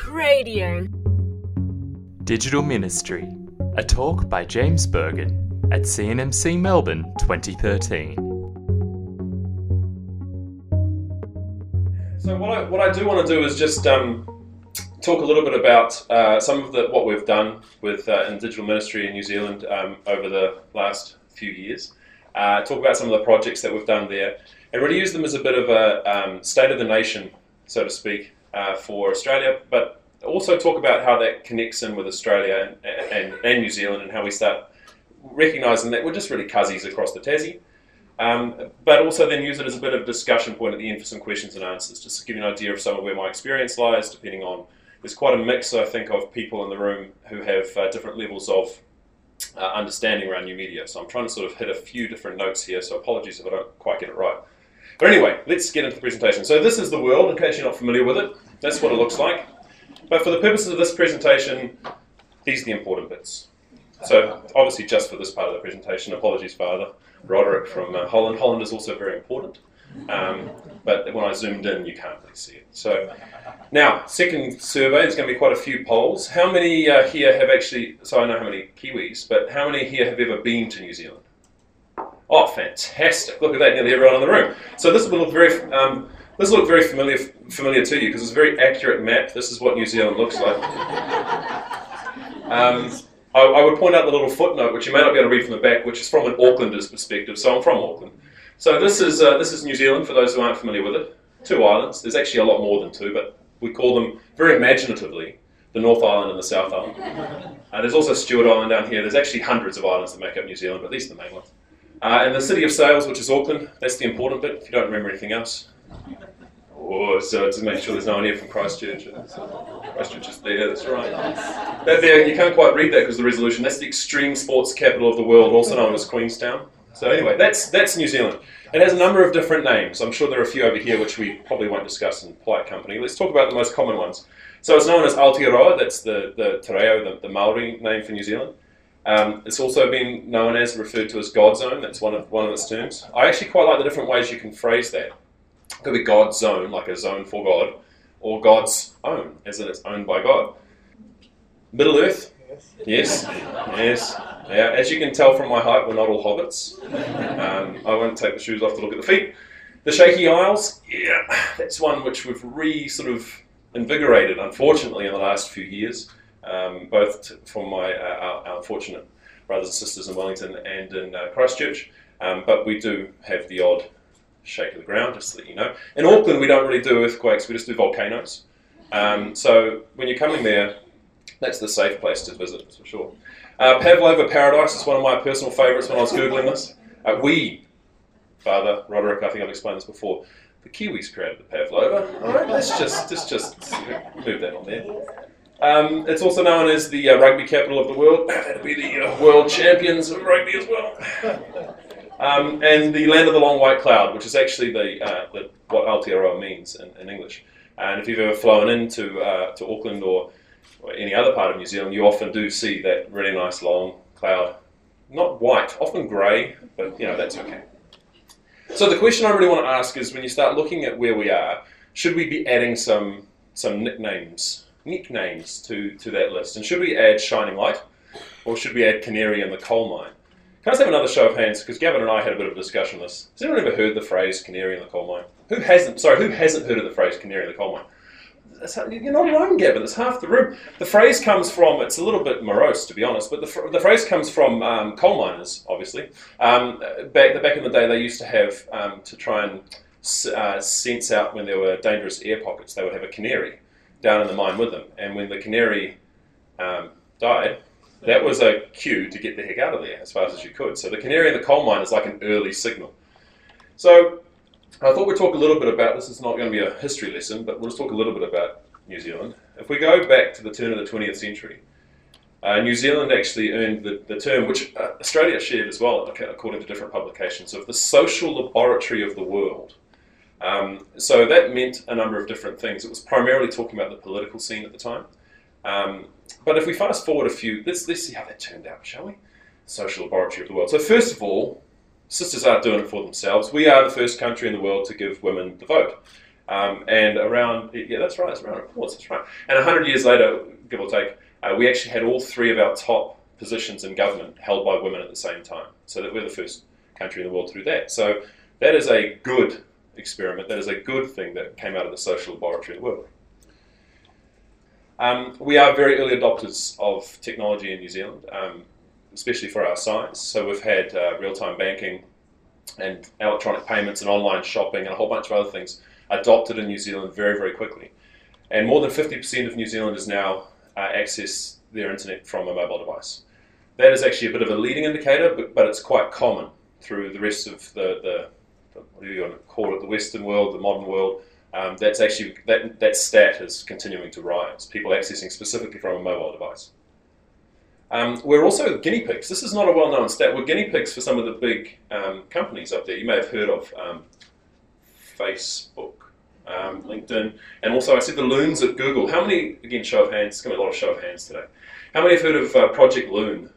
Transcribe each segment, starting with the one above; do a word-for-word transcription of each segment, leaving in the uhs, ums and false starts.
Talk Radio. Digital Ministry, a talk by James Bergen at C N M C Melbourne twenty thirteen. So what I, what I do want to do is just um, talk a little bit about uh, some of the what we've done with uh, in digital ministry in New Zealand um, over the last few years. Uh, talk about some of the projects that we've done there, and really use them as a bit of a um, state of the nation, so to speak, uh, for Australia, but also talk about how that connects in with Australia and, and, and New Zealand, and how we start recognising that we're just really cousins across the Tassie. Um, but also then use it as a bit of a discussion point at the end for some questions and answers, just to give you an idea of some of where my experience lies, depending on, there's quite a mix, I think, of people in the room who have uh, different levels of uh, understanding around new media. So I'm trying to sort of hit a few different notes here, so apologies if I don't quite get it right. But anyway, let's get into the presentation. So this is the world, in case you're not familiar with it. That's what it looks like. But for the purposes of this presentation, these are the important bits. So obviously just for this part of the presentation, apologies Father Roderick from uh, Holland. Holland is also very important, um, but when I zoomed in, you can't really see it. So now, second survey, there's going to be quite a few polls. How many uh, here have actually, so I know how many Kiwis, but how many here have ever been to New Zealand? Oh, fantastic. Look at that, nearly everyone in the room. So this will look very, um, this will look very familiar, familiar to you, because it's a very accurate map. This is what New Zealand looks like. Um, I, I would point out the little footnote, which you may not be able to read from the back, which is from an Aucklander's perspective. So I'm from Auckland. So this is uh, this is New Zealand, for those who aren't familiar with it. Two islands. There's actually a lot more than two, but we call them, very imaginatively, the North Island and the South Island. Uh, there's also Stewart Island down here. There's actually hundreds of islands that make up New Zealand, but these are the main ones. Uh, and the city of Sales, which is Auckland, that's the important bit, if you don't remember anything else. Oh, so to make sure there's no one here from Christchurch. Christchurch is there, that's right. That there, you can't quite read that because of the resolution. That's the extreme sports capital of the world, also known as Queenstown. So anyway, that's that's New Zealand. It has a number of different names. I'm sure there are a few over here which we probably won't discuss in polite company. Let's talk about the most common ones. So it's known as Aotearoa, that's the, the Te Reo, the, the Maori name for New Zealand. Um, it's also been known as, referred to as God's Own, that's one of, one of its terms. I actually quite like the different ways you can phrase that. It could be God's Zone, like a zone for God, or God's Own, as in it's owned by God. Middle Earth? Yes. Yes. Yeah. As you can tell from my height, we're not all hobbits. Um, I won't take the shoes off to look at the feet. The Shaky Isles? Yeah, that's one which we've re sort of invigorated, unfortunately, in the last few years. Um, both t- from my uh, our, our unfortunate brothers and sisters in Wellington and in uh, Christchurch, um, but we do have the odd shake of the ground, just to let you know. In Auckland, we don't really do earthquakes, we just do volcanoes. Um, so when you're coming there, that's the safe place to visit, for sure. Uh, Pavlova Paradise is one of my personal favourites when I was Googling this. Uh, we, Father Roderick, I think I've explained this before, the Kiwis created the Pavlova. All right, let's just, just, just move that on there. Um, it's also known as the uh, rugby capital of the world. That'd be the uh, world champions of rugby as well. Um, and the land of the long white cloud, which is actually the, uh, the what Aotearoa means in, in English. And if you've ever flown into uh, to Auckland or, or any other part of New Zealand, you often do see that really nice long cloud. Not white, often grey, but you know, that's okay. So the question I really want to ask is, when you start looking at where we are, should we be adding some some nicknames? nicknames to, to that list, and should we add Shining Light, or should we add Canary in the Coal Mine? Can I just have another show of hands, because Gavin and I had a bit of a discussion on this. Has anyone ever heard the phrase Canary in the Coal Mine? Who hasn't, sorry, who hasn't heard of the phrase Canary in the Coal Mine? That's, you're not alone, Gavin, it's half the room. The phrase comes from, it's a little bit morose to be honest, but the, the phrase comes from um, coal miners, obviously. Um, back, back in the day, they used to have, um, to try and uh, sense out when there were dangerous air pockets, they would have a canary down in the mine with them, and when the canary um, died, that was a cue to get the heck out of there as fast as you could. So the canary in the coal mine is like an early signal. So I thought we'd talk a little bit about, this is not going to be a history lesson, but we'll just talk a little bit about New Zealand. If we go back to the turn of the twentieth century, uh, New Zealand actually earned the, the term, which uh, Australia shared as well, according to different publications, of the social laboratory of the world. Um, so that meant a number of different things. It was primarily talking about the political scene at the time. Um, but if we fast forward a few, let's, let's see how that turned out, shall we? Social laboratory of the world. So first of all, sisters aren't doing it for themselves. We are the first country in the world to give women the vote. Um, and around, yeah, that's right, it's around reports, that's right. And one hundred years later, give or take, uh, we actually had all three of our top positions in government held by women at the same time. So that we're the first country in the world to do that. So that is a good experiment. That is a good thing that came out of the social laboratory of the world. Um, we are very early adopters of technology in New Zealand, um, especially for our size. So we've had uh, real-time banking and electronic payments and online shopping and a whole bunch of other things adopted in New Zealand very, very quickly. And more than fifty percent of New Zealanders now uh, access their internet from a mobile device. That is actually a bit of a leading indicator, but, but it's quite common through the rest of the, the, the what do you want to call it, the Western world, the modern world. Um, that's actually, that, that stat is continuing to rise, people accessing specifically from a mobile device. Um, we're also guinea pigs. This is not a well-known stat. We're guinea pigs for some of the big um, companies up there. You may have heard of um, Facebook, um, LinkedIn, and also I said the loons at Google. How many, again, show of hands, it's going to be a lot of show of hands today. How many have heard of uh, Project Loon?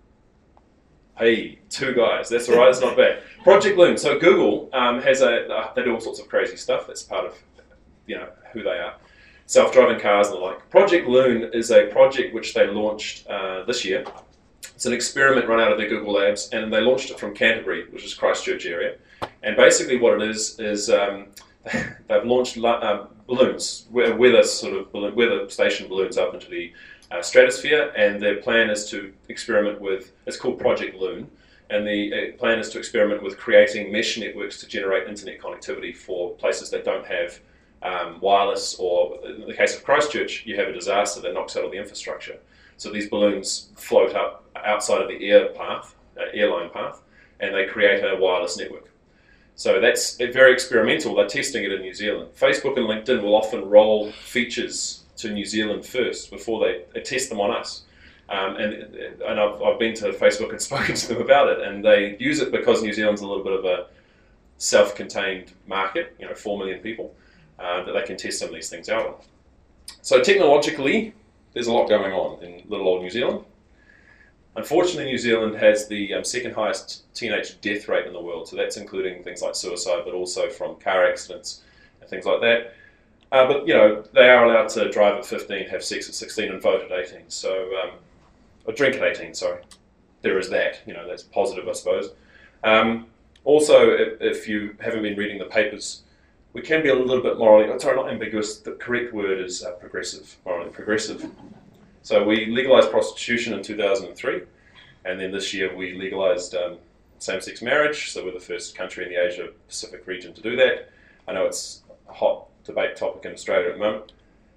Hey, two guys, that's all right, it's not bad. Project Loon, so Google um, has a, uh, they do all sorts of crazy stuff, that's part of, you know, who they are. Self-driving cars and the like. Project Loon is a project which they launched uh, this year. It's an experiment run out of their Google Labs, and they launched it from Canterbury, which is Christchurch area. And basically what it is, is um, they've launched uh, balloons, weather sort of balloon, weather station balloons up into the uh, stratosphere, and their plan is to experiment with, it's called Project Loon, and the uh, plan is to experiment with creating mesh networks to generate internet connectivity for places that don't have um, wireless, or in the case of Christchurch, you have a disaster that knocks out all the infrastructure. So these balloons float up outside of the air path, uh, airline path, and they create a wireless network. So that's very experimental. They're testing it in New Zealand. Facebook and LinkedIn will often roll features to New Zealand first before they, they test them on us. Um, and and I've, I've been to Facebook and spoken to them about it, and they use it because New Zealand's a little bit of a self-contained market, you know, four million people, uh, that they can test some of these things out on. So technologically, there's a lot going on in little old New Zealand. Unfortunately, New Zealand has the um, second highest teenage death rate in the world, so that's including things like suicide, but also from car accidents and things like that. Uh, but, you know, they are allowed to drive at fifteen, have sex at sixteen, and vote at eighteen, so, um, or drink at eighteen, sorry. There is that, you know, that's positive, I suppose. Um, also, if, if you haven't been reading the papers, we can be a little bit morally, sorry, not ambiguous, the correct word is uh, progressive, morally progressive. So we legalized prostitution in two thousand three, and then this year we legalized um, same-sex marriage, so we're the first country in the Asia-Pacific region to do that. I know it's a hot debate topic in Australia at the moment.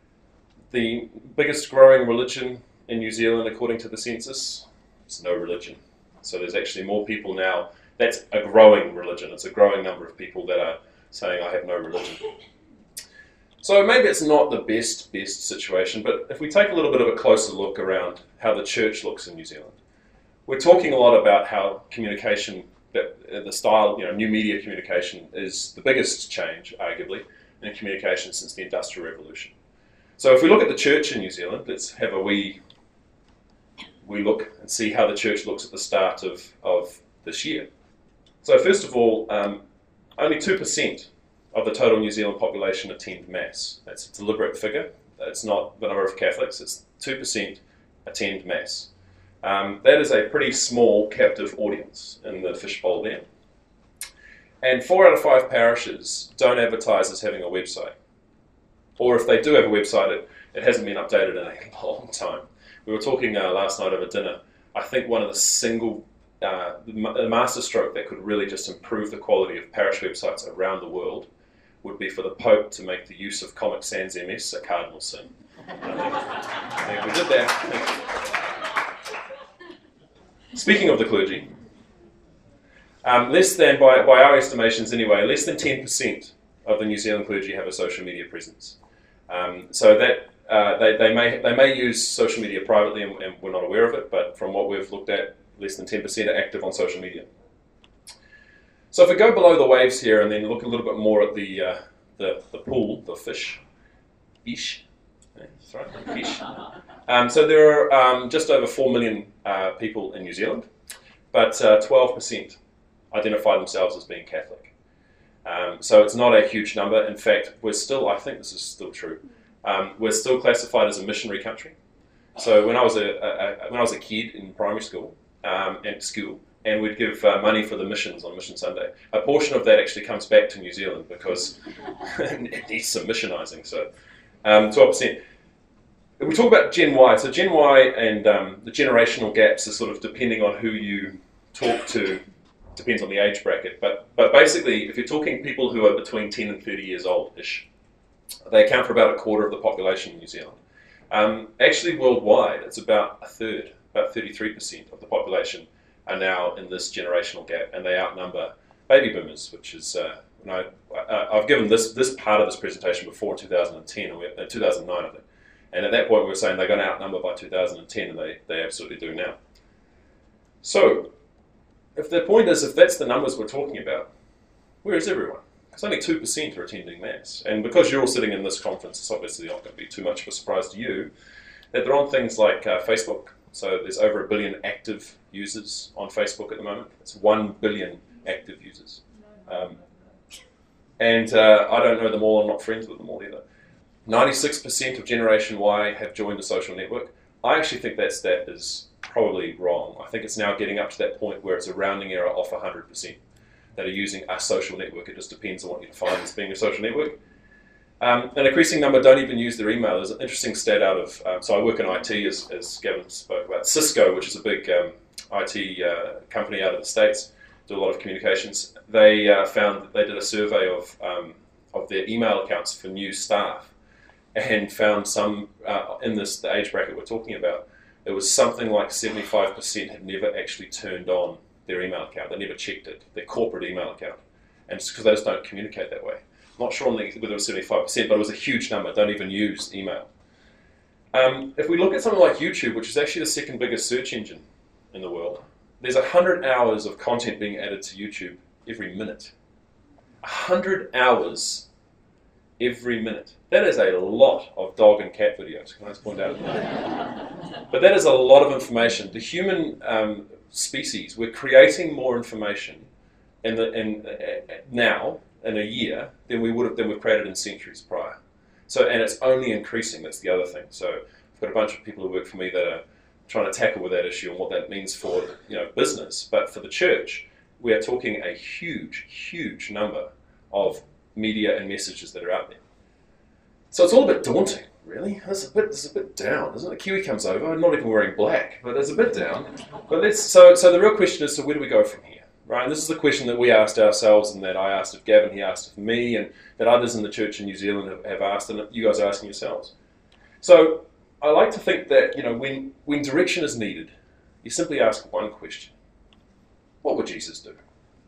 The biggest growing religion in New Zealand, according to the census, is no religion. So there's actually more people now, that's a growing religion, it's a growing number of people that are saying, I have no religion. So maybe it's not the best, best situation, but if we take a little bit of a closer look around how the church looks in New Zealand, we're talking a lot about how communication, that the style, you know, new media communication is the biggest change, arguably, in communication since the Industrial Revolution. So if we look at the church in New Zealand, let's have a wee, we look and see how the church looks at the start of, of this year. So first of all, um, only two percent of the total New Zealand population attend Mass. That's a deliberate figure. It's not the number of Catholics, it's two percent attend Mass. Um, that is a pretty small captive audience in the fishbowl there. And four out of five parishes don't advertise as having a website. Or if they do have a website, it, it hasn't been updated in a long time. We were talking uh, last night over dinner. I think one of the single, uh, the masterstroke that could really just improve the quality of parish websites around the world would be for the Pope to make the use of Comic Sans M S a cardinal sin. I think, I think we did that. Speaking of the clergy, um, less than, by, by our estimations anyway, less than ten percent of the New Zealand clergy have a social media presence. Um, so that uh, they, they may they may use social media privately, and, and we're not aware of it, but from what we've looked at, less than ten percent are active on social media. So if we go below the waves here and then look a little bit more at the uh, the, the pool, the fish, fish, yeah, that's right, fish. Um, so there are um, just over four million uh, people in New Zealand, but uh, twelve percent identify themselves as being Catholic. Um, so it's not a huge number. In fact, we're still, I think this is still true, um, we're still classified as a missionary country. So when I was a, a, a when I was a kid in primary school, um, and school, and we'd give uh, money for the missions on Mission Sunday, a portion of that actually comes back to New Zealand because it needs some missionizing. So um, twelve percent. If we talk about Gen Y, so Gen Y and um, the generational gaps are sort of depending on who you talk to, depends on the age bracket. But but basically, if you're talking people who are between ten and thirty years old-ish, they account for about a quarter of the population in New Zealand. Um, actually, worldwide, it's about a third, about thirty-three percent of the population are now in this generational gap, and they outnumber baby boomers, which is, uh, you know, I, I've given this this part of this presentation before in two thousand ten, or uh, two thousand nine, I think. And at that point, we were saying they're going to outnumber by two thousand ten, and they, they absolutely do now. So, if the point is, if that's the numbers we're talking about, where is everyone? Because only two percent are attending Mass. And because you're all sitting in this conference, it's obviously not going to be too much of a surprise to you that they're on things like uh, Facebook. So there's over a billion active users on Facebook at the moment. It's one billion active users. Um, and uh, I don't know them all, I'm not friends with them all either. ninety-six percent of Generation Y have joined a social network. I actually think that stat is probably wrong. I think it's now getting up to that point where it's a rounding error off one hundred percent that are using a social network. It just depends on what you define as being a social network. Um, an increasing number don't even use their email. There's an interesting stat out of, um, so I work in I T, as, as Gavin spoke about. Cisco, which is a big um, I T uh, company out of the States, do a lot of communications. They uh, found that they did a survey of, um, of their email accounts for new staff, and found some, uh, in this the age bracket we're talking about, it was something like seventy-five percent had never actually turned on their email account. They never checked it, their corporate email account. And it's because they just don't communicate that way. I'm not sure on the, whether it was seventy-five percent, but it was a huge number, don't even use email. Um, if we look at something like YouTube, which is actually the second biggest search engine in the world, there's one hundred hours of content being added to YouTube every minute. one hundred hours every minute. That is a lot of dog and cat videos, can I just point out? But that is a lot of information. The human um, species, we're creating more information in the, in, uh, now, in a year, than we would have than we've created in centuries prior. So, and it's only increasing, that's the other thing. So I've got a bunch of people who work for me that are trying to tackle with that issue and what that means for, you know, business. But for the church, we are talking a huge, huge number of media and messages that are out there. So it's all a bit daunting, really. It's a bit, it's a bit down, isn't it? Kiwi comes over, I'm not even wearing black, but it's a bit down. But let's, so, so the real question is, so where do we go from here? Right? And this is the question that we asked ourselves, and that I asked of Gavin, he asked of me, and that others in the church in New Zealand have, have asked, and you guys are asking yourselves. So I like to think that, you know, when, when direction is needed, you simply ask one question. What would Jesus do?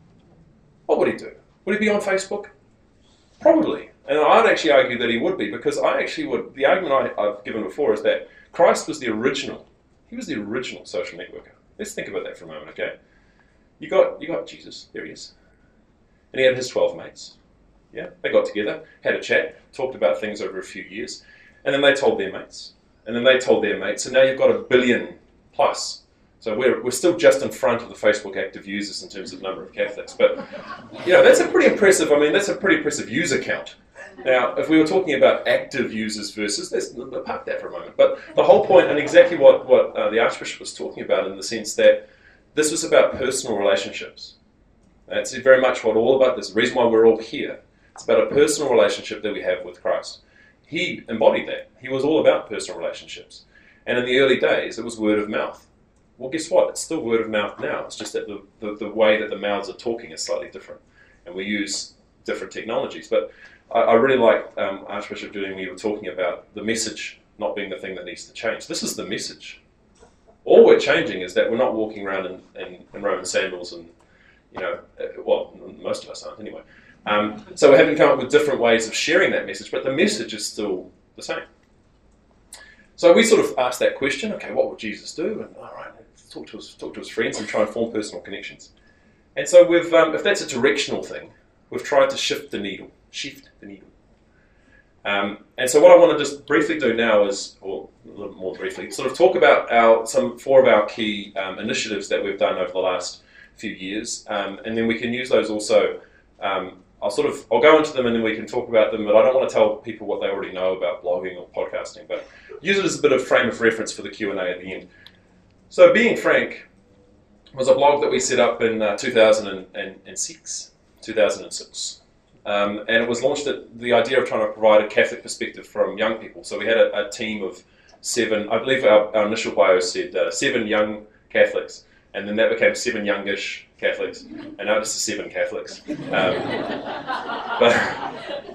What would he do? Would he be on Facebook? Probably. And I'd actually argue that he would be, because I actually would, the argument I, I've given before is that Christ was the original, he was the original social networker. Let's think about that for a moment, okay? You got, you got Jesus, there he is. And he had his twelve mates. Yeah, they got together, had a chat, talked about things over a few years, and then they told their mates. And then they told their mates, and now you've got a billion plus. So we're, we're still just in front of the Facebook active users in terms of number of Catholics. But, you know, that's a pretty impressive, I mean, that's a pretty impressive user count. Now, if we were talking about active users versus, let's park that for a moment. But the whole point, and exactly what, what uh, the Archbishop was talking about, in the sense that this was about personal relationships. That's very much what all about this. The reason why we're all here. It's about a personal relationship that we have with Christ. He embodied that. He was all about personal relationships. And in the early days, it was word of mouth. Well, guess what? It's still word of mouth now. It's just that the, the, the way that the mouths are talking is slightly different. And we use different technologies. But I, I really like um, Archbishop Julian when you were talking about the message not being the thing that needs to change. This is the message. All we're changing is that we're not walking around in, in, in Roman sandals and, you know, uh, well, most of us aren't anyway. Um, so we're having to come up with different ways of sharing that message, but the message is still the same. So we sort of asked that question, okay, what would Jesus do? And all right, talk to his, talk to his friends and try and form personal connections. And so we've, um, if that's a directional thing, we've tried to shift the needle, shift the needle. Um, and so what I want to just briefly do now is, or a little more briefly, sort of talk about our some four of our key um, initiatives that we've done over the last few years, um, and then we can use those also um, I'll sort of I'll go into them and then we can talk about them, but I don't want to tell people what they already know about blogging or podcasting, but use it as a bit of frame of reference for the Q and A at the end. So Being Frank was a blog that we set up in uh, two thousand six. two thousand six. Um, and it was launched at the idea of trying to provide a Catholic perspective from young people. So we had a, a team of seven, I believe our, our initial bio said uh, seven young Catholics, and then that became seven youngish Catholics, and now it's seven Catholics. Um, but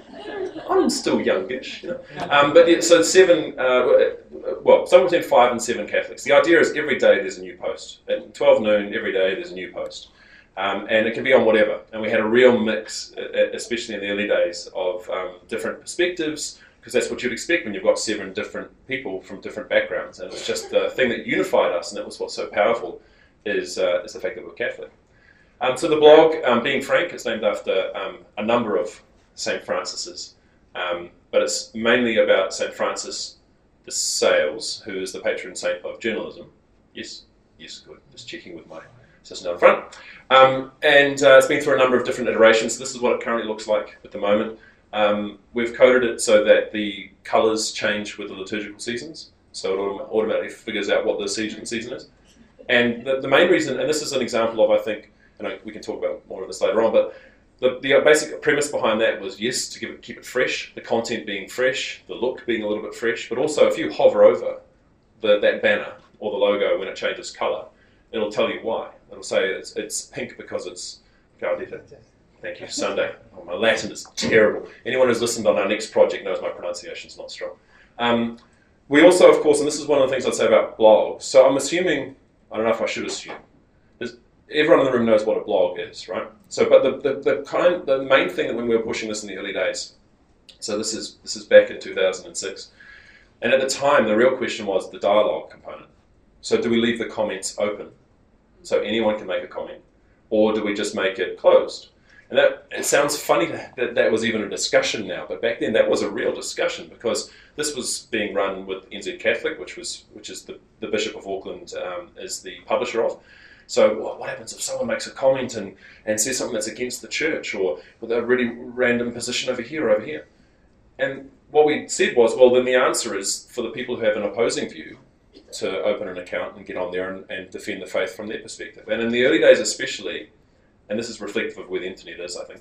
I'm still youngish, you know. Um, but yeah, so seven, uh, well, somewhere between five and seven Catholics. The idea is every day there's a new post. At twelve noon, every day there's a new post. Um, and it can be on whatever. And we had a real mix, especially in the early days, of um, different perspectives, because that's what you'd expect when you've got seven different people from different backgrounds. And it's just the thing that unified us, and that was what's so powerful, is, uh, is the fact that we're Catholic. Um, so the blog, um, Being Frank, is named after um, a number of Saint Francis's, um, but it's mainly about Saint Francis de Sales, who is the patron saint of journalism. Yes, yes, good. Just checking with my assistant down front. Um, and uh, it's been through a number of different iterations. This is what it currently looks like at the moment. Um, we've coded it so that the colours change with the liturgical seasons, so it autom- automatically figures out what the season, season is. And the, the main reason, and this is an example of, I think, and I, we can talk about more of this later on, but the, the basic premise behind that was, yes, to give it, keep it fresh, the content being fresh, the look being a little bit fresh, but also if you hover over the, that banner or the logo when it changes colour, it'll tell you why. It'll say it's, it's pink because it's Gaudete. Thank you, Sunday. Oh, my Latin is terrible. Anyone who's listened on our next project knows my pronunciation's not strong. Um, we also, of course, and this is one of the things I'd say about blogs, so I'm assuming, I don't know if I should assume, everyone in the room knows what a blog is, right? So, but the, the, the kind, the main thing that when we were pushing this in the early days, so this is this is back in two thousand six, and at the time the real question was the dialogue component. So do we leave the comments open, so anyone can make a comment, or do we just make it closed? And that, it sounds funny that that was even a discussion now, but back then that was a real discussion, because this was being run with N Z Catholic, which was which is the, the Bishop of Auckland um, is the publisher of. So well, what happens if someone makes a comment and, and says something that's against the church, or with a really random position over here or over here? And what we said was, well, then the answer is for the people who have an opposing view to open an account and get on there and, and defend the faith from their perspective. And in the early days especially, and this is reflective of where the internet is, I think,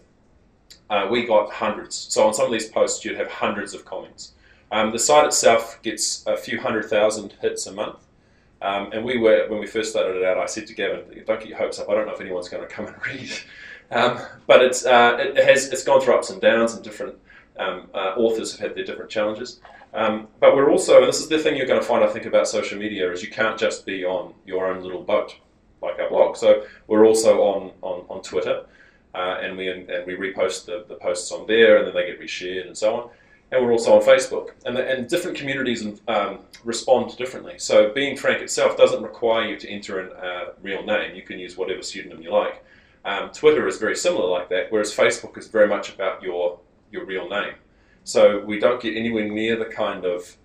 uh, we got hundreds. So on some of these posts, you'd have hundreds of comments. Um, the site itself gets a few hundred thousand hits a month. Um, and we were, when we first started it out, I said to Gavin, don't get your hopes up, I don't know if anyone's going to come and read. Um, but it's, uh, it has, it's gone through ups and downs, and different um, uh, authors have had their different challenges. Um, but we're also, and this is the thing you're going to find, I think, about social media, is you can't just be on your own little boat, like our blog. So we're also on, on, on Twitter, uh, and we and we repost the, the posts on there, and then they get reshared and so on. And we're also on Facebook, and, the, and different communities um, respond differently. So Being Frank itself doesn't require you to enter a uh, real name. You can use whatever pseudonym you like. Um, Twitter is very similar like that, whereas Facebook is very much about your, your real name. So we don't get anywhere near the kind of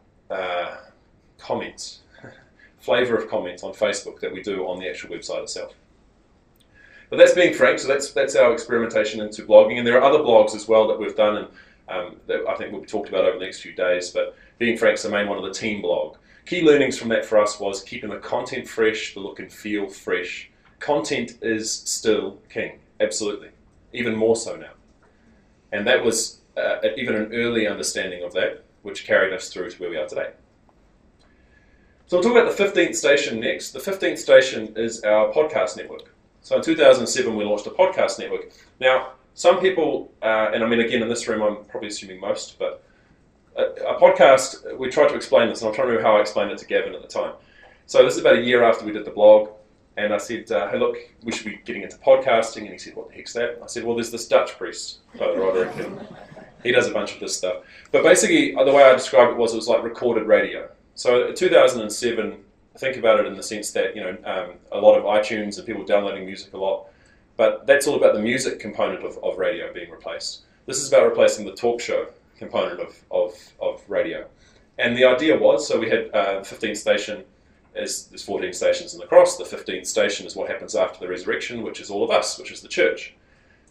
uh, comments, flavour of comments on Facebook that we do on the actual website itself. But that's Being Frank, so that's, that's our experimentation into blogging. And there are other blogs as well that we've done, and Um, that I think will be talked about over the next few days, but Being Frank's the main one of the team blog. Key learnings from that for us was keeping the content fresh, the look and feel fresh. Content is still king, absolutely, even more so now. And that was uh, even an early understanding of that, which carried us through to where we are today. So we'll talk about the fifteenth station next. The fifteenth station is our podcast network. So in two thousand seven we launched a podcast network. Now, some people, uh, and I mean, again, in this room, I'm probably assuming most, but a, a podcast, we tried to explain this, and I'm trying to remember how I explained it to Gavin at the time. So this is about a year after we did the blog, and I said, uh, hey, look, we should be getting into podcasting, and he said, what the heck's that? And I said, well, there's this Dutch priest, Father Roderick, and he does a bunch of this stuff. But basically, the way I described it was, it was like recorded radio. So in two thousand seven, think about it in the sense that, you know, um, a lot of iTunes and people downloading music a lot. But that's all about the music component of, of radio being replaced. This is about replacing the talk show component of, of, of radio. And the idea was, so we had uh, fifteenth station, is, there's fourteen stations in the cross. The fifteenth station is what happens after the resurrection, which is all of us, which is the church.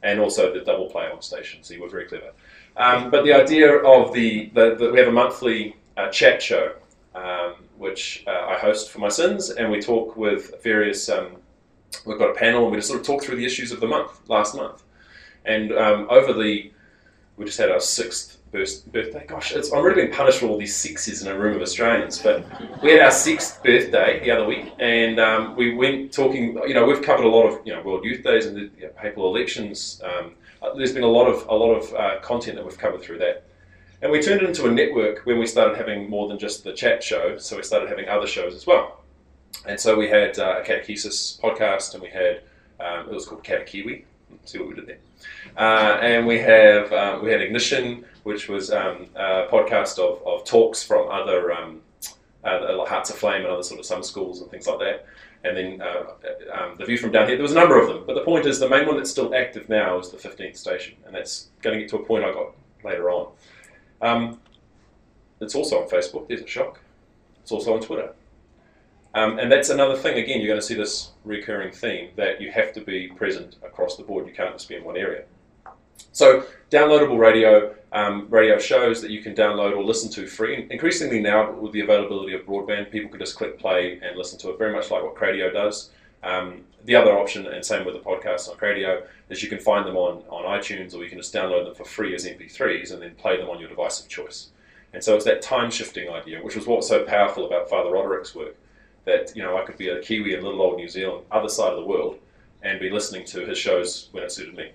and also the double play on station. So you were very clever. Um, but the idea of the, the, the we have a monthly uh, chat show, um, which uh, I host for my sins, and we talk with various, um, we've got a panel, and we just sort of talk through the issues of the month, last month. And um, over the, we just had our sixth birthday. Gosh, it's, I'm really being punished for all these sixes in a room of Australians, but we had our sixth birthday the other week, and um, we went talking, you know, we've covered a lot of, you know, World Youth Days and the you know, papal elections. Um, there's been a lot of, a lot of uh, content that we've covered through that. And we turned it into a network when we started having more than just the chat show, so we started having other shows as well. And so we had uh, a catechesis podcast, and we had, um, it was called Catechiwi. See what we did there. Uh, and we have um, we had Ignition, which was um, a podcast of, of talks from other um, uh, Hearts of Flame and other sort of some schools and things like that. And then uh, um, The View from Down Here. There was a number of them, but the point is the main one that's still active now is the fifteenth Station, and that's going to get to a point I got later on. Um, it's also on Facebook. There's a shock. It's also on Twitter. Um, and that's another thing, again, you're going to see this recurring theme that you have to be present across the board. You can't just be in one area. So downloadable radio, um, radio shows that you can download or listen to free. Increasingly now, with the availability of broadband, people can just click play and listen to it, very much like what Cradio does. Um, the other option, and same with the podcasts on Cradio, is you can find them on, on iTunes, or you can just download them for free as M P threes and then play them on your device of choice. And so it's that time-shifting idea, which was what's so powerful about Father Roderick's work. That, you know, I could be a Kiwi in little old New Zealand, other side of the world, and be listening to his shows when it suited me.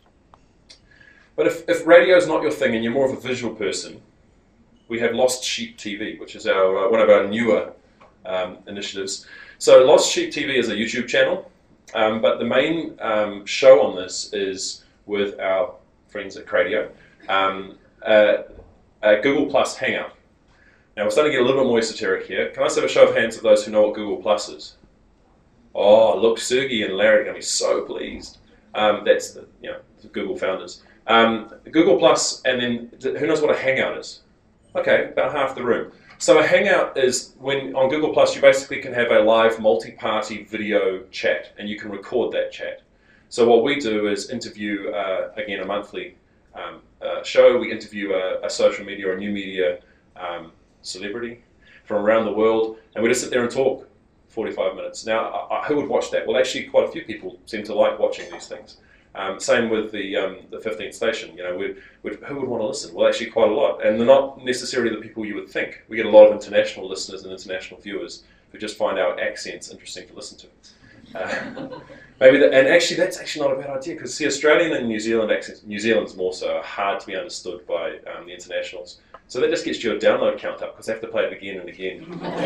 But if, if radio is not your thing and you're more of a visual person, we have Lost Sheep T V, which is our uh, one of our newer um, initiatives. So Lost Sheep T V is a YouTube channel, um, but the main um, show on this is with our friends at Cradio, um, uh, uh, Google Plus Hangout. Now we're starting to get a little bit more esoteric here. Can I just have a show of hands of those who know what Google Plus is? Oh, look, Sergey and Larry are going to be so pleased. Um, that's the, you know, the Google founders. Um, Google Plus, and then who knows what a Hangout is? Okay, about half the room. So a Hangout is when on Google Plus you basically can have a live multi-party video chat, and you can record that chat. So what we do is interview, uh, again, a monthly um, uh, show. We interview a, a social media or a new media um, celebrity from around the world, and we just sit there and talk forty-five minutes. Now, I, who would watch that? Well, actually, quite a few people seem to like watching these things. Um, same with the um, the fifteenth Station. You know, we'd, we'd, who would want to listen? Well, actually, quite a lot, and they're not necessarily the people you would think. We get a lot of international listeners and international viewers who just find our accents interesting to listen to. Uh, maybe, the, and actually, that's actually not a bad idea because see, Australian and New Zealand accents, New Zealand's more so are hard to be understood by um, the internationals. So that just gets your download count up because they have to play it again and again.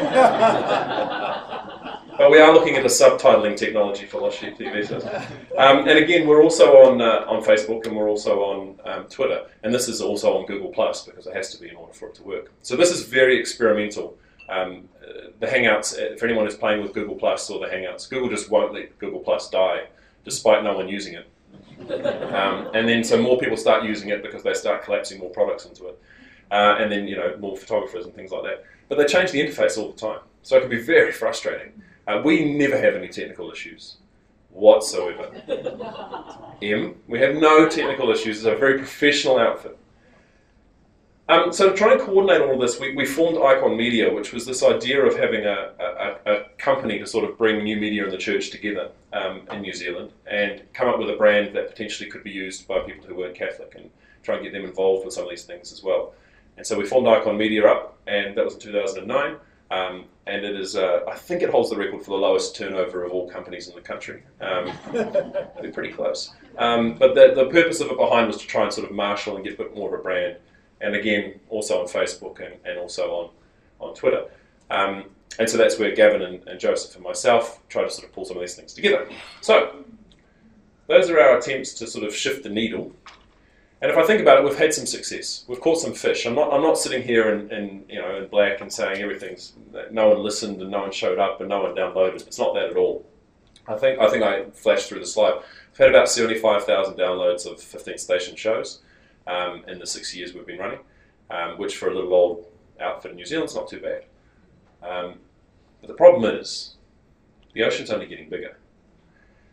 But we are looking at a subtitling technology for Lost Sheep T V. So. Um, and again, we're also on uh, on Facebook, and we're also on um, Twitter. And this is also on Google Plus because it has to be in order for it to work. So this is very experimental. Um, uh, the Hangouts, uh, for anyone who's playing with Google Plus or the Hangouts, Google just won't let Google Plus die, despite no one using it. Um, and then so more people start using it because they start collapsing more products into it. Uh, and then, you know, more photographers and things like that. But they change the interface all the time. So it can be very frustrating. Uh, we never have any technical issues whatsoever. M, we have no technical issues. It's a very professional outfit. Um, so to try and coordinate all of this, we, we formed Icon Media, which was this idea of having a, a, a company to sort of bring new media in the church together um, in New Zealand and come up with a brand that potentially could be used by people who weren't Catholic and try and get them involved with some of these things as well. And so we formed Icon Media up, and that was in two thousand nine. Um, and it is, uh, I think it holds the record for the lowest turnover of all companies in the country. Um, we're pretty close. Um, but the, the purpose of it behind was to try and sort of marshal and get a bit more of a brand. And again, also on Facebook and, and also on, on Twitter. Um, and so that's where Gavin and, and Joseph and myself try to sort of pull some of these things together. So those are our attempts to sort of shift the needle. And if I think about it, we've had some success. We've caught some fish. I'm not. I'm not sitting here in, in you know in black and saying everything's. No one listened and no one showed up and no one downloaded. It's not that at all. I think. I think I flashed through the slide. We've had about seventy-five thousand downloads of fifteenth Station shows um, in the six years we've been running, um, which for a little old outfit in New Zealand is not too bad. Um, but the problem is, the ocean's only getting bigger.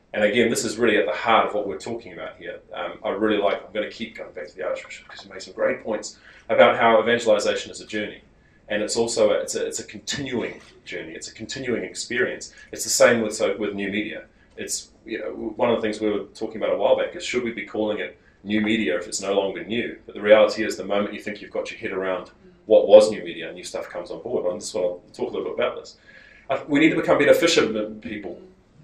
And again, this is really at the heart of what we're talking about here. Um, I really like, I'm going to keep going back to the Archbishop because he made some great points about how evangelization is a journey. And it's also, a, it's, a, it's a continuing journey. It's a continuing experience. It's the same with, so, with new media. It's, you know, one of the things we were talking about a while back is, should we be calling it new media if it's no longer new? But the reality is, the moment you think you've got your head around what was new media, new stuff comes on board. And this is what I'll talk a little bit about this. I, we need to become better fishermen people.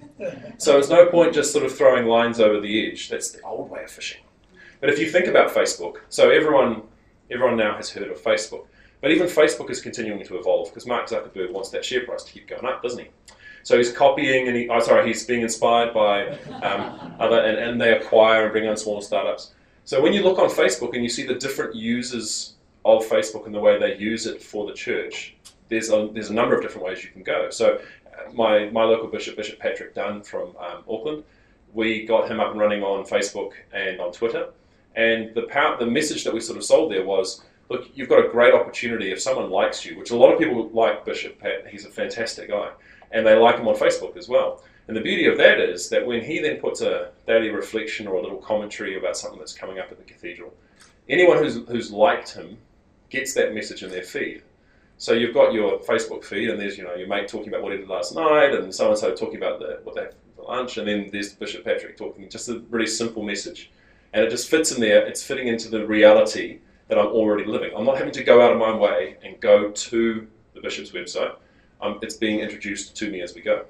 So there's no point just sort of throwing lines over the edge. That's the old way of fishing. But if you think about Facebook, so everyone everyone now has heard of Facebook. But even Facebook is continuing to evolve because Mark Zuckerberg wants that share price to keep going up, doesn't he? So he's copying, and he, oh, sorry, he's being inspired by um, other, and, and they acquire and bring on smaller startups. So when you look on Facebook and you see the different users of Facebook and the way they use it for the church, there's a, there's a number of different ways you can go. So My, my local bishop, Bishop Patrick Dunn from um, Auckland, we got him up and running on Facebook and on Twitter. And the power, the message that we sort of sold there was, look, you've got a great opportunity if someone likes you, which a lot of people like Bishop Pat, he's a fantastic guy, and they like him on Facebook as well. And the beauty of that is that when he then puts a daily reflection or a little commentary about something that's coming up at the cathedral, anyone who's, who's liked him gets that message in their feed. So you've got your Facebook feed, and there's, you know, your mate talking about what he did last night, and so and so talking about the, what they had for lunch, and then there's Bishop Patrick talking just a really simple message, and it just fits in there. It's fitting into the reality that I'm already living. I'm not having to go out of my way and go to the bishop's website. Um, it's being introduced to me as we go.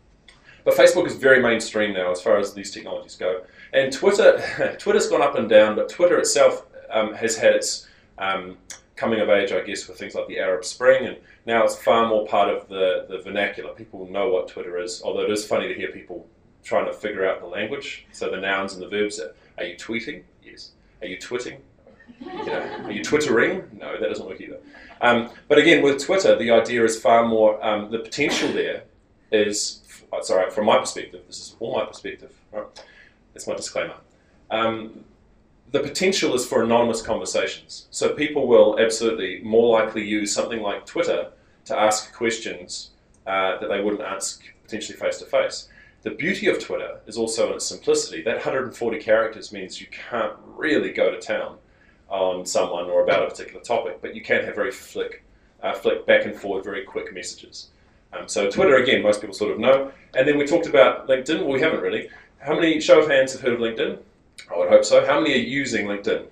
But Facebook is very mainstream now as far as these technologies go, and Twitter, Twitter's gone up and down, but Twitter itself um, has had its um, coming of age, I guess, with things like the Arab Spring, and now it's far more part of the, the vernacular. People know what Twitter is, although it is funny to hear people trying to figure out the language. So the nouns and the verbs are, are you tweeting? Yes. Are you twitting? You know, are you twittering? No, that doesn't work either. Um, but again, with Twitter, the idea is far more, um, the potential there is, sorry, from my perspective, this is all my perspective, right? That's my disclaimer. Um, The potential is for anonymous conversations. So people will absolutely more likely use something like Twitter to ask questions uh, that they wouldn't ask potentially face-to-face. The beauty of Twitter is also in its simplicity. That one hundred forty characters means you can't really go to town on someone or about a particular topic, but you can have very flick, uh, flick back and forward, very quick messages. Um, so Twitter, again, most people sort of know. And then we talked about LinkedIn. Well, we haven't really. How many, show of hands, have heard of LinkedIn? I would hope so. How many are using LinkedIn?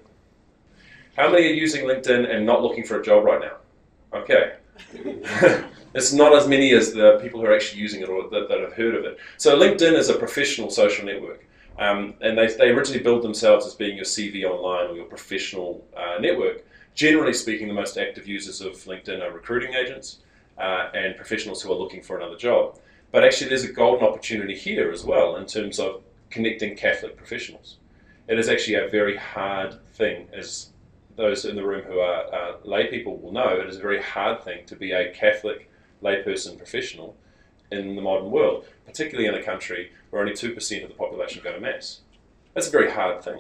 How many are using LinkedIn and not looking for a job right now? Okay. It's not as many as the people who are actually using it or that, that have heard of it. So LinkedIn is a professional social network. Um, and they, they originally build themselves as being your C V online or your professional uh, network. Generally speaking, the most active users of LinkedIn are recruiting agents uh, and professionals who are looking for another job. But actually there's a golden opportunity here as well in terms of connecting Catholic professionals. It is actually a very hard thing, as those in the room who are uh, lay people will know, it is a very hard thing to be a Catholic layperson professional in the modern world, particularly in a country where only two percent of the population go to Mass. That's a very hard thing.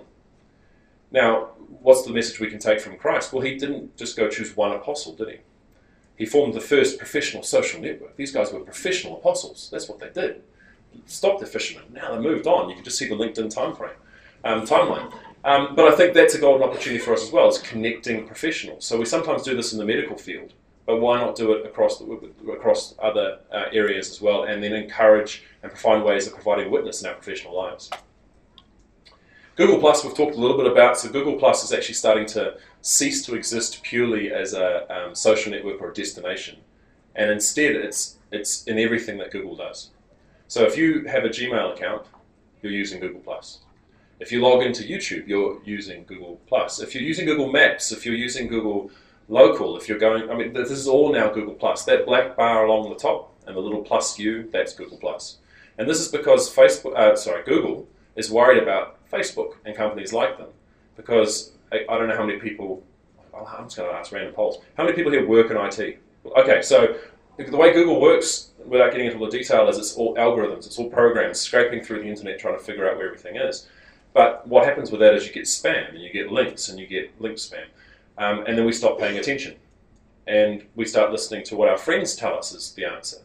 Now, what's the message we can take from Christ? Well, he didn't just go choose one apostle, did he? He formed the first professional social network. These guys were professional apostles. That's what they did. Stopped the fishermen. Now they moved on. You can just see the LinkedIn time frame. Um, timeline. Um, but I think that's a golden opportunity for us as well, is connecting professionals. So we sometimes do this in the medical field, but why not do it across the, across other uh, areas as well, and then encourage and find ways of providing witness in our professional lives. Google Plus, we've talked a little bit about. So Google Plus is actually starting to cease to exist purely as a um, social network or a destination, and instead it's it's in everything that Google does. So if you have a Gmail account, you're using Google Plus. If you log into YouTube, you're using Google Plus. If you're using Google Maps, if you're using Google Local, if you're going, I mean, this is all now Google Plus. That black bar along the top and the little plus U, that's Google Plus. And this is because Facebook, uh, sorry, Google is worried about Facebook and companies like them, because I, I don't know how many people. I'm just going to ask random polls. How many people here work in I T? Okay, so the way Google works, without getting into all the detail, is it's all algorithms, it's all programs scraping through the internet trying to figure out where everything is. But what happens with that is you get spam, and you get links, and you get link spam. Um, and then we stop paying attention. And we start listening to what our friends tell us is the answer.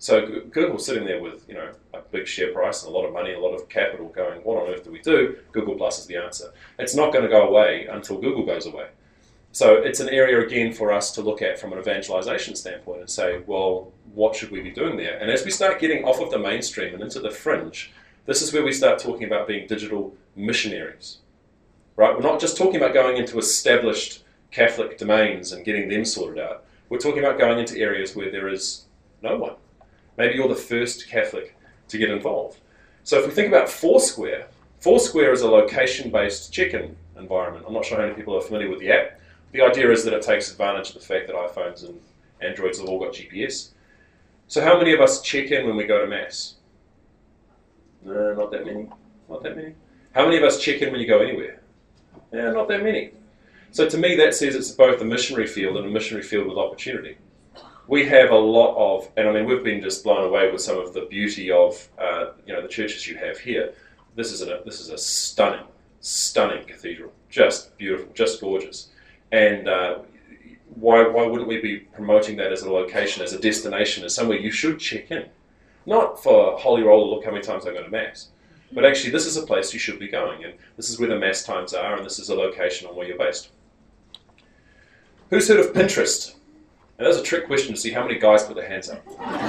So Google's sitting there with, you know, a big share price and a lot of money, a lot of capital going, what on earth do we do? Google Plus is the answer. It's not going to go away until Google goes away. So it's an area, again, for us to look at from an evangelization standpoint and say, well, what should we be doing there? And as we start getting off of the mainstream and into the fringe, this is where we start talking about being digital missionaries, right? We're not just talking about going into established Catholic domains and getting them sorted out. We're talking about going into areas where there is no one. Maybe you're the first Catholic to get involved. So if we think about Foursquare, Foursquare is a location-based check-in environment. I'm not sure how many people are familiar with the app. The idea is that it takes advantage of the fact that iPhones and Androids have all got G P S. So how many of us check in when we go to Mass? No, not that many. Not that many. How many of us check in when you go anywhere? Yeah, not that many. So to me, that says it's both a missionary field and a missionary field with opportunity. We have a lot of, and I mean, we've been just blown away with some of the beauty of, uh, you know, the churches you have here. This is a this is a stunning, stunning cathedral, just beautiful, just gorgeous. And uh, why why wouldn't we be promoting that as a location, as a destination, as somewhere you should check in? Not for holy roll, look how many times I go to Mass, but actually this is a place you should be going, and this is where the Mass times are, and this is a location on where you're based. Who's heard of Pinterest? And that's a trick question to see how many guys put their hands up.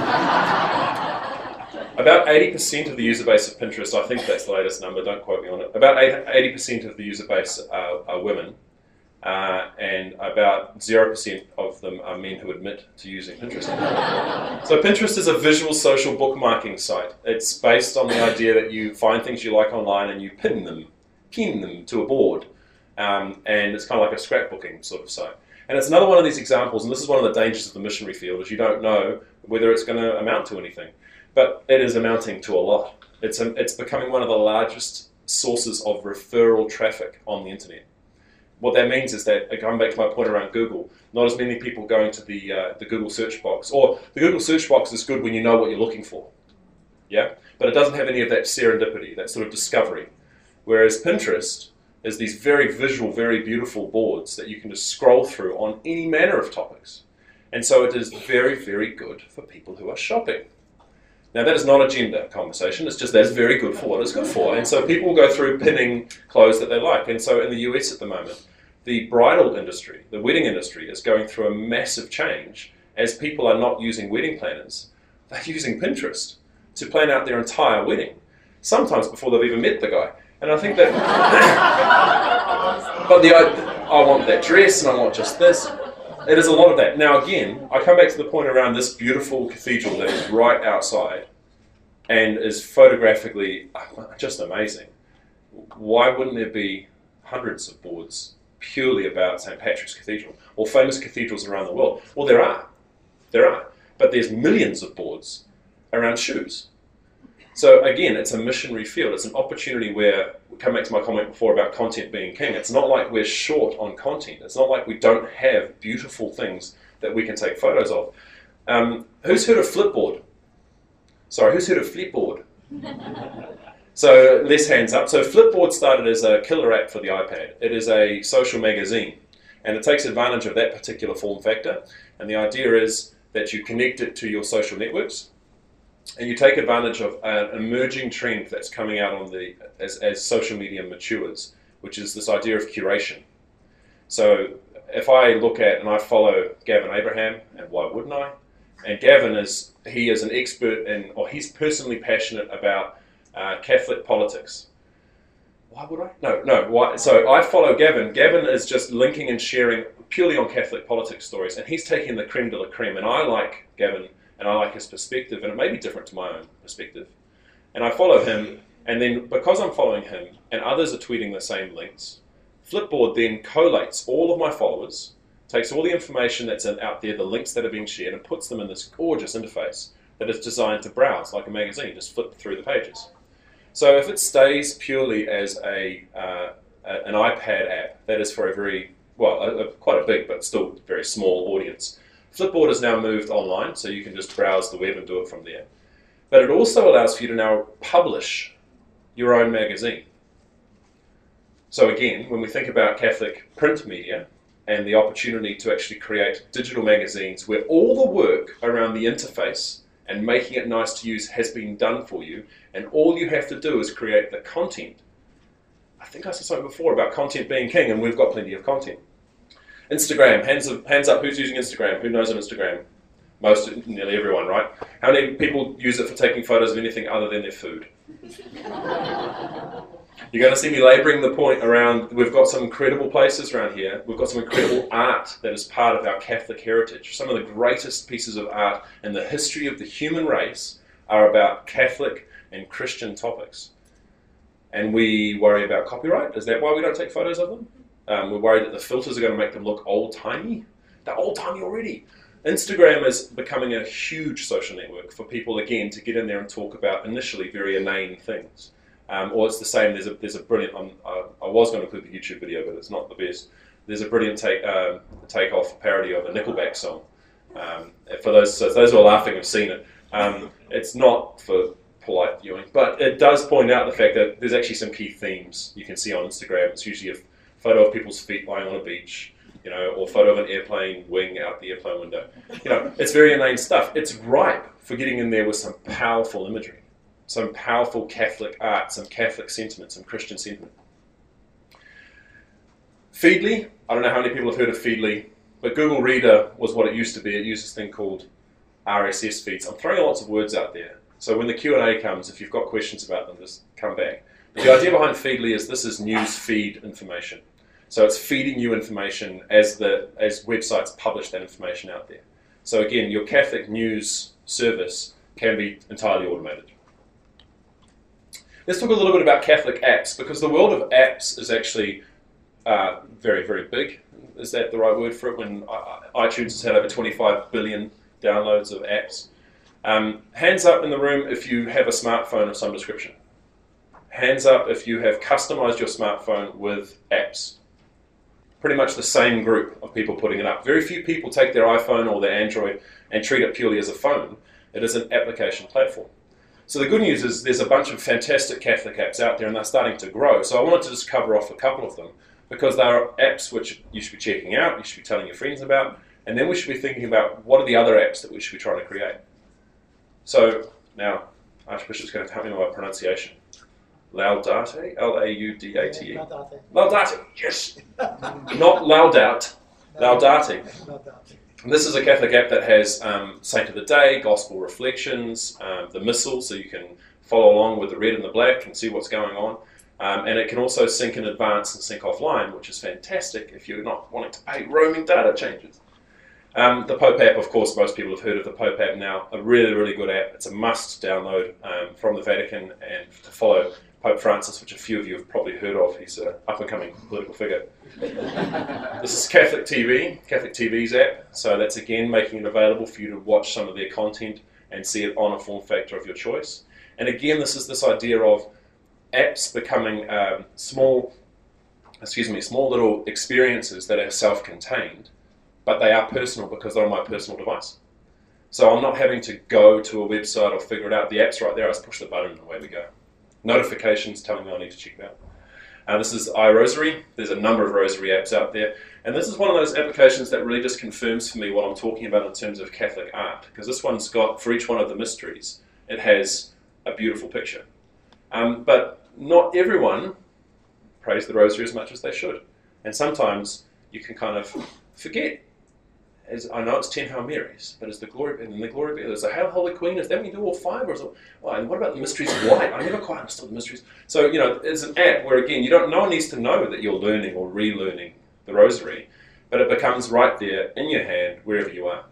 About eighty percent of the user base of Pinterest, I think that's the latest number, don't quote me on it, about eighty percent of the user base are, are women, uh, and about zero percent of them are men who admit to using Pinterest. So Pinterest is a visual social bookmarking site. It's based on the idea that you find things you like online and you pin them, pin them to a board, um, and it's kind of like a scrapbooking sort of site. And it's another one of these examples, and this is one of the dangers of the missionary field, is you don't know whether it's going to amount to anything. But it is amounting to a lot. It's, a, it's becoming one of the largest sources of referral traffic on the internet. What that means is that, going back to my point around Google, not as many people going to the, uh, the Google search box. Or the Google search box is good when you know what you're looking for. Yeah? But it doesn't have any of that serendipity, that sort of discovery. Whereas Pinterest is these very visual, very beautiful boards that you can just scroll through on any manner of topics. And so it is very, very good for people who are shopping. Now that is not a gender conversation, it's just that's very good for what it's good for. And so people will go through pinning clothes that they like. And so in the U S at the moment, the bridal industry, the wedding industry is going through a massive change as people are not using wedding planners. They're using Pinterest to plan out their entire wedding, sometimes before they've even met the guy. And I think that, but the I want that dress and I want just this. It is a lot of that. Now again, I come back to the point around this beautiful cathedral that is right outside and is photographically just amazing. Why wouldn't there be hundreds of boards purely about Saint Patrick's Cathedral or famous cathedrals around the world? Well, there are. There are. But there's millions of boards around shoes. So again, it's a missionary field. It's an opportunity where, we come back to my comment before about content being king. It's not like we're short on content. It's not like we don't have beautiful things that we can take photos of. Um, who's heard of Flipboard? Sorry, who's heard of Flipboard? So less hands up. So Flipboard started as a killer app for the iPad. It is a social magazine, and it takes advantage of that particular form factor. And the idea is that you connect it to your social networks, and you take advantage of an emerging trend that's coming out on the as, as social media matures, which is this idea of curation. So if I look at and I follow Gavin Abraham, and why wouldn't I? And Gavin is he is an expert in, or he's personally passionate about uh, Catholic politics. Why would I? No, no. Why? So I follow Gavin. Gavin is just linking and sharing purely on Catholic politics stories, and he's taking the creme de la creme. And I like Gavin. And I like his perspective, and it may be different to my own perspective. And I follow him, and then because I'm following him, and others are tweeting the same links, Flipboard then collates all of my followers, takes all the information that's out there, the links that are being shared, and puts them in this gorgeous interface that is designed to browse like a magazine, just flip through the pages. So if it stays purely as a, uh, a an iPad app, that is for a very, well, a, a, quite a big but still very small audience, Flipboard has now moved online, so you can just browse the web and do it from there. But it also allows for you to now publish your own magazine. So again, when we think about Catholic print media and the opportunity to actually create digital magazines where all the work around the interface and making it nice to use has been done for you, and all you have to do is create the content. I think I said something before about content being king, and we've got plenty of content. Instagram, hands, of, hands up, who's using Instagram? Who knows of Instagram? Most, nearly everyone, right? How many people use it for taking photos of anything other than their food? You're going to see me labouring the point around, we've got some incredible places around here. We've got some incredible art that is part of our Catholic heritage. Some of the greatest pieces of art in the history of the human race are about Catholic and Christian topics. And we worry about copyright. Is that why we don't take photos of them? Um, we're worried that the filters are going to make them look old-timey. They're old-timey already. Instagram is becoming a huge social network for people, again, to get in there and talk about initially very inane things. Um, or it's the same, there's a, there's a brilliant, um, uh, I was going to include the YouTube video, but it's not the best. There's a brilliant take, uh, take-off parody of a Nickelback song. Um, for those, so those who are laughing have seen it. Um, it's not for polite viewing, but it does point out the fact that there's actually some key themes you can see on Instagram. It's usually a photo of people's feet lying on a beach, you know, or photo of an airplane wing out the airplane window. You know, it's very inane stuff. It's ripe for getting in there with some powerful imagery, some powerful Catholic art, some Catholic sentiment, some Christian sentiment. Feedly, I don't know how many people have heard of Feedly, but Google Reader was what it used to be. It used this thing called R S S feeds. I'm throwing lots of words out there. So when the Q and A comes, if you've got questions about them, just come back. But the idea behind Feedly is this is news feed information. So it's feeding you information as the as websites publish that information out there. So again, your Catholic news service can be entirely automated. Let's talk a little bit about Catholic apps, because the world of apps is actually uh, very, very big. Is that the right word for it? When iTunes has had over twenty-five billion downloads of apps. Um, hands up in the room if you have a smartphone of some description. Hands up if you have customized your smartphone with apps. Pretty much the same group of people putting it up. Very few people take their iPhone or their Android and treat it purely as a phone. It is an application platform. So the good news is there's a bunch of fantastic Catholic apps out there, and they're starting to grow. So I wanted to just cover off a couple of them, because they are apps which you should be checking out, you should be telling your friends about, and then we should be thinking about what are the other apps that we should be trying to create. So now, Archbishop's going to help me with my pronunciation. Laudate, L A U D A T E. Laudate. Laudate, yes! Not Laudaut, Laudate. This is a Catholic app that has um, Saint of the Day, Gospel Reflections, um, the Missal, so you can follow along with the red and the black and see what's going on. Um, and it can also sync in advance and sync offline, which is fantastic if you're not wanting to pay roaming data changes. Um, the Pope app, of course, most people have heard of the Pope app now. A really, really good app. It's a must download um, from the Vatican, and to follow Pope Francis, which a few of you have probably heard of. He's an up-and-coming political figure. This is Catholic T V, Catholic T V's app. So that's, again, making it available for you to watch some of their content and see it on a form factor of your choice. And again, this is this idea of apps becoming um, small, excuse me, small little experiences that are self-contained, but they are personal because they're on my personal device. So I'm not having to go to a website or figure it out. The app's right there. I just push the button and away we go. Notifications telling me I need to check it out. Uh, this is iRosary. There's a number of rosary apps out there. And this is one of those applications that really just confirms for me what I'm talking about in terms of Catholic art. Because this one's got, for each one of the mysteries, it has a beautiful picture. Um, but not everyone prays the rosary as much as they should. And sometimes you can kind of forget. As I know it's ten Hail Marys, but is the glory, and then the glory be, there's a Hail Holy Queen, is that when you do all five? Or is it, well, and what about the mysteries of light? I never quite understood the mysteries. So, you know, it's an app where, again, you don't, no one needs to know that you're learning or relearning the rosary, but it becomes right there in your hand, wherever you are.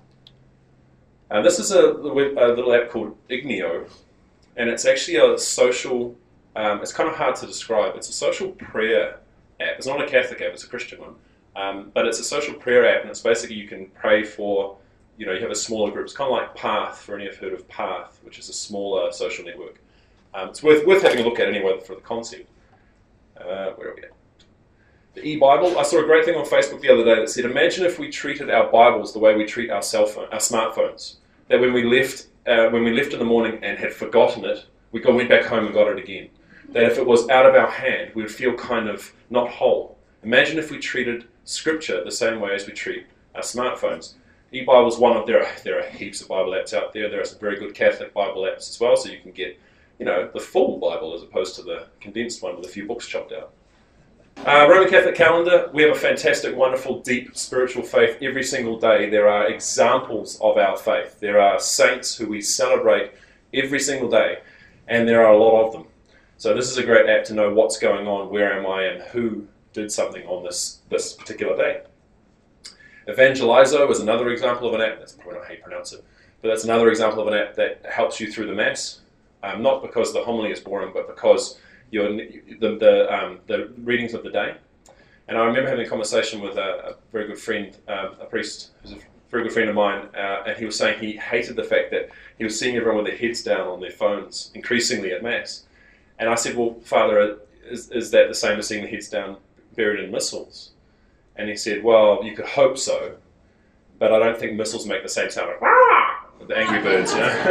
Uh, this is a, a little app called Igneo, and it's actually a social, um, it's kind of hard to describe. It's a social prayer app. It's not a Catholic app, it's a Christian one. Um, but it's a social prayer app, and it's basically you can pray for, you know, you have a smaller group. It's kind of like Path, for any of you have heard of Path, which is a smaller social network. Um, it's worth, worth having a look at anyway for the concept. Uh, where are we at? The e-Bible. I saw a great thing on Facebook the other day that said, imagine if we treated our Bibles the way we treat our cell phone, our smartphones. That when we left, uh, when we left in the morning and had forgotten it, we go, went back home and got it again. That if it was out of our hand, we would feel kind of not whole. Imagine if we treated Scripture the same way as we treat our smartphones. eBible's one of, there are, there are heaps of Bible apps out there. There are some very good Catholic Bible apps as well, so you can get, you know, the full Bible as opposed to the condensed one with a few books chopped out. Uh, Roman Catholic calendar, we have a fantastic, wonderful, deep spiritual faith. Every single day there are examples of our faith. There are saints who we celebrate every single day, and there are a lot of them. So this is a great app to know what's going on, where am I, and who did something on this, this particular day. Evangelizo is another example of an app, that's probably not how you pronounce it, but that's another example of an app that helps you through the Mass, um, not because the homily is boring, but because Your, the the, um, the readings of the day. And I remember having a conversation with a, a very good friend, um, a priest who's a very good friend of mine, uh, and he was saying he hated the fact that he was seeing everyone with their heads down on their phones increasingly at Mass. And I said, well, Father, is, is that the same as seeing the heads down buried in missals? And he said, well, you could hope so, but I don't think missals make the same sound like, "Wah!" with the angry birds, you know?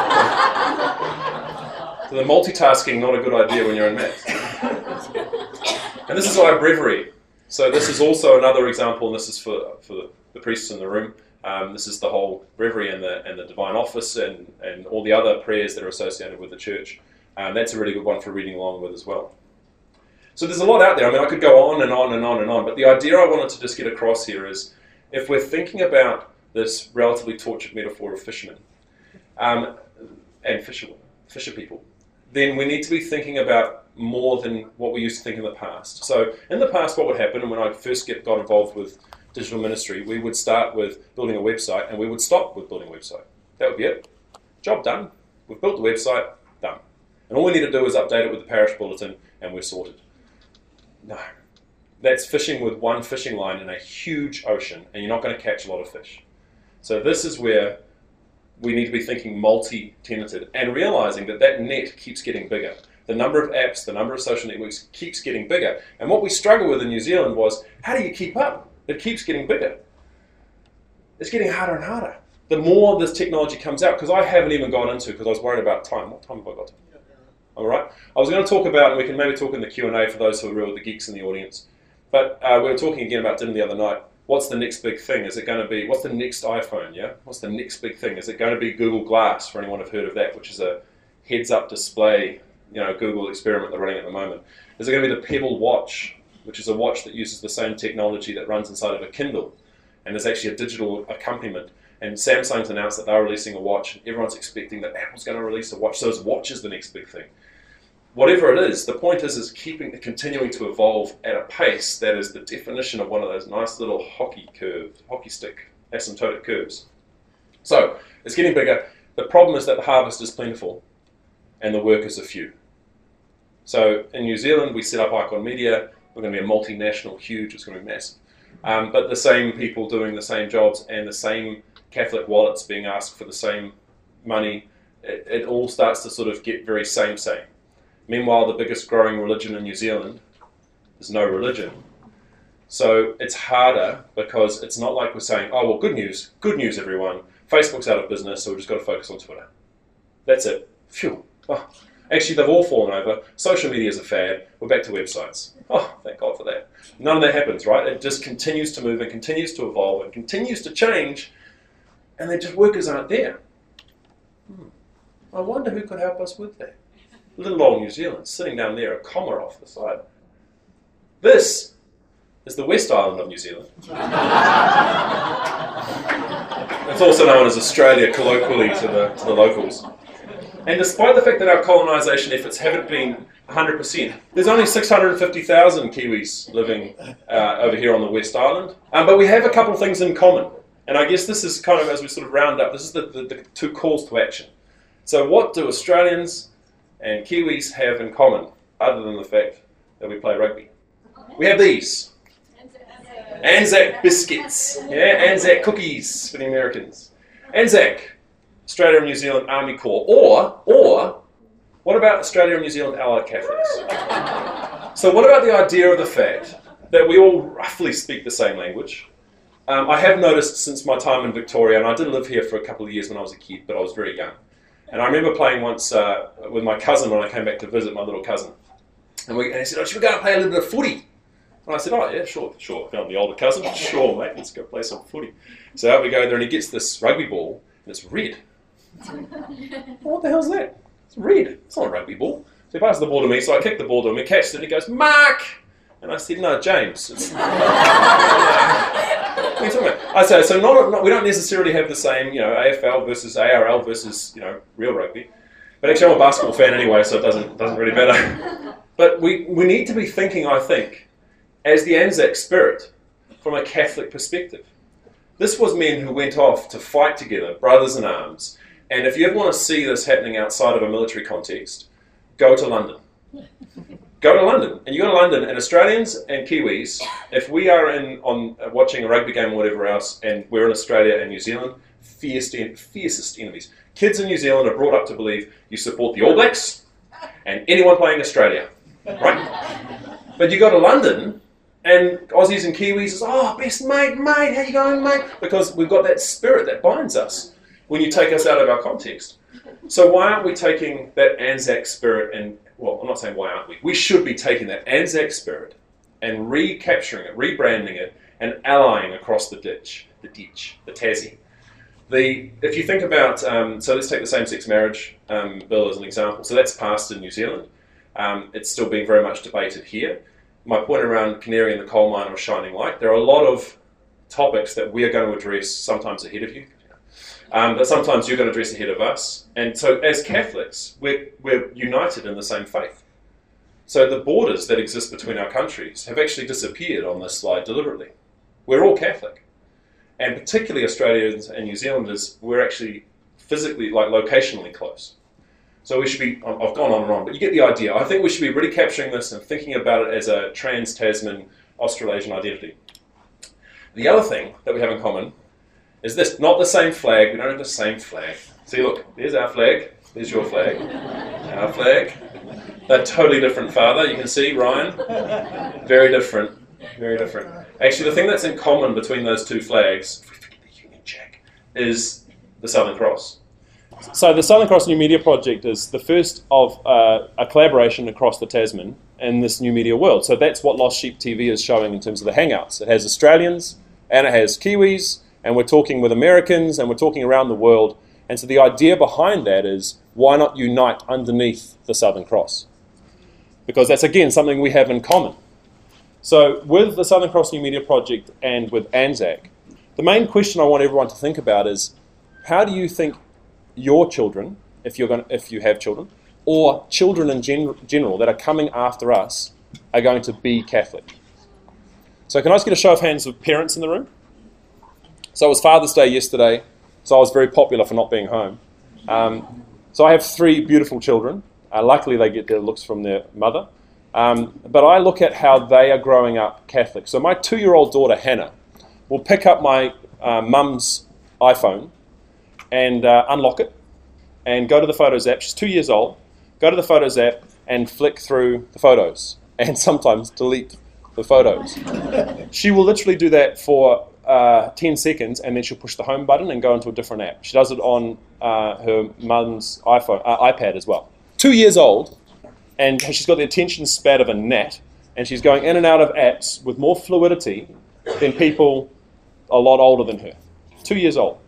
So the multitasking, not a good idea when you're in Mass. And this is our breviary. So this is also another example, and this is for, for the, the priests in the room. Um, this is the whole breviary and the, and the divine office and, and all the other prayers that are associated with the church. Um, that's a really good one for reading along with as well. So there's a lot out there. I mean, I could go on and on and on and on, but the idea I wanted to just get across here is if we're thinking about this relatively tortured metaphor of fishermen um, and fisher, fisher people, then we need to be thinking about more than what we used to think in the past. So in the past, what would happen, and when I first get, got involved with digital ministry, we would start with building a website, and we would stop with building a website. That would be it. Job done. We've built the website, done. And all we need to do is update it with the parish bulletin, and we're sorted. No. That's fishing with one fishing line in a huge ocean, and you're not going to catch a lot of fish. So this is where we need to be thinking multi-tenanted and realizing that that net keeps getting bigger. The number of apps, the number of social networks keeps getting bigger. And what we struggle with in New Zealand was, how do you keep up? It keeps getting bigger. It's getting harder and harder. The more this technology comes out, because I haven't even gone into, because I was worried about time. What time have I got? All right. I was going to talk about, and we can maybe talk in the Q and A for those who are real, the geeks in the audience. But uh, we were talking again about dinner the other night. What's the next big thing? Is it going to be, what's the next iPhone, yeah? What's the next big thing? Is it going to be Google Glass, for anyone who've heard of that, which is a heads-up display, you know, Google experiment they're running at the moment? Is it going to be the Pebble Watch, which is a watch that uses the same technology that runs inside of a Kindle, and there's actually a digital accompaniment? And Samsung's announced that they're releasing a watch, and everyone's expecting that Apple's going to release a watch, so is watch is the next big thing. Whatever it is, the point is, is keeping, continuing to evolve at a pace that is the definition of one of those nice little hockey curves, hockey stick asymptotic curves. So it's getting bigger. The problem is that the harvest is plentiful and the workers are few. So in New Zealand, we set up Icon Media. We're going to be a multinational, huge. It's going to be massive. Um, but the same people doing the same jobs and the same Catholic wallets being asked for the same money. It, it all starts to sort of get very same-same. Meanwhile, the biggest growing religion in New Zealand is no religion. So it's harder because it's not like we're saying, oh, well, good news, good news, everyone. Facebook's out of business, so we've just got to focus on Twitter. That's it. Phew. Oh. Actually, they've all fallen over. Social media is a fad. We're back to websites. Oh, thank God for that. None of that happens, right? It just continues to move and continues to evolve and continues to change, and then just workers aren't there. Hmm. I wonder who could help us with that. Little old New Zealand, sitting down there, a comma off the side. This is the West Island of New Zealand. It's also known as Australia colloquially to the, to the locals. And despite the fact that our colonisation efforts haven't been one hundred percent, there's only six hundred fifty thousand Kiwis living uh, over here on the West Island. Um, but we have a couple of things in common. And I guess this is kind of, as we sort of round up, this is the, the, the two calls to action. So what do Australians and Kiwis have in common, other than the fact that we play rugby? We have these. Anzac biscuits. Yeah, Anzac cookies for the Americans. Anzac, Australia and New Zealand Army Corps. Or, or, what about Australia and New Zealand Allied Catholics? So what about the idea of the fact that we all roughly speak the same language? Um, I have noticed since my time in Victoria, and I did live here for a couple of years when I was a kid, but I was very young. And I remember playing once uh, with my cousin when I came back to visit my little cousin. And, we, and he said, oh, should we go and play a little bit of footy? And I said, oh, yeah, sure, sure. I found the older cousin. Sure, mate, let's go play some footy. So out we go there, and he gets this rugby ball, and it's red. What the hell's that? It's red. It's not a rugby ball. So he passes the ball to me, so I kick the ball to him, he catches it, and he goes, Mark! And I said, no, James. It's, what are you talking about? I said, so not, not, we don't necessarily have the same, you know, A F L versus A R L versus, you know, real rugby. But actually, I'm a basketball fan anyway, so it doesn't doesn't really matter. But we, we need to be thinking, I think, as the Anzac spirit from a Catholic perspective. This was men who went off to fight together, brothers in arms. And if you ever want to see this happening outside of a military context, go to London. Go to London. And you go to London, and Australians and Kiwis, if we are in on uh, watching a rugby game or whatever else, and we're in Australia and New Zealand, fierce, fiercest enemies. Kids in New Zealand are brought up to believe you support the All Blacks and anyone playing Australia. Right? But you go to London, and Aussies and Kiwis is, oh, best mate, mate, how you going, mate? Because we've got that spirit that binds us when you take us out of our context. So why aren't we taking that Anzac spirit and, well, I'm not saying why aren't we, we should be taking that Anzac spirit and recapturing it, rebranding it, and allying across the ditch, the ditch, the Tassie. The, if you think about, um, so let's take the same-sex marriage um, bill as an example. So that's passed in New Zealand. Um, it's still being very much debated here. My point around canary in the coal mine or shining light, there are a lot of topics that we are going to address sometimes ahead of you, um, but sometimes you're going to address ahead of us. And so as Catholics, we're, we're united in the same faith. So the borders that exist between our countries have actually disappeared on this slide deliberately. We're all Catholic. And particularly Australians and New Zealanders, we're actually physically, like locationally close. So we should be, I've gone on and on, but you get the idea. I think we should be really capturing this and thinking about it as a trans-Tasman Australasian identity. The other thing that we have in common is this, not the same flag, we don't have the same flag. See, look, there's our flag, there's your flag, our flag. They're totally different, Father, you can see, Ryan. Very different, very different. Actually, the thing that's in common between those two flags, if we forget the Union Jack, is the Southern Cross. So the Southern Cross New Media Project is the first of uh, a collaboration across the Tasman in this new media world. So that's what Lost Sheep T V is showing in terms of the Hangouts. It has Australians and it has Kiwis, and we're talking with Americans and we're talking around the world. And so the idea behind that is, why not unite underneath the Southern Cross? Because that's, again, something we have in common. So with the Southern Cross New Media Project and with Anzac, the main question I want everyone to think about is, how do you think your children, if you're going to, if you have children, or children in gen- general that are coming after us, are going to be Catholic? So can I just get a show of hands of parents in the room? So it was Father's Day yesterday, so I was very popular for not being home. Um, so I have three beautiful children. Uh, luckily they get their looks from their mother. Um, but I look at how they are growing up Catholic. So my two-year-old daughter, Hannah, will pick up my uh, mum's iPhone and uh, unlock it and go to the Photos app. She's two years old. Go to the Photos app and flick through the photos and sometimes delete the photos. She will literally do that for uh, ten seconds, and then she'll push the home button and go into a different app. She does it on uh, her mum's iPhone, uh, iPad as well. Two years old, and she's got the attention span of a gnat, and she's going in and out of apps with more fluidity than people a lot older than her. Two years old.